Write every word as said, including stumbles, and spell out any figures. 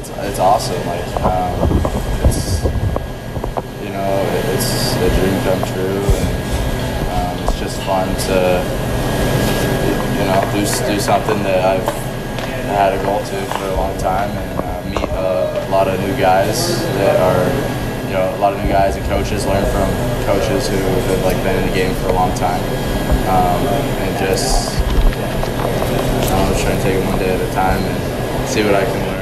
it's, it's awesome. Like, um, it's, you know, it's a dream come true, and um, it's just fun to, you know, do, do something that I've had a goal to for a long time, and uh, meet a, a lot of new guys that are, you know, a lot of new guys and coaches, learn from coaches who have like been in the game for a long time, um, and just, I don't know, try and take it one day at a time and see what I can learn.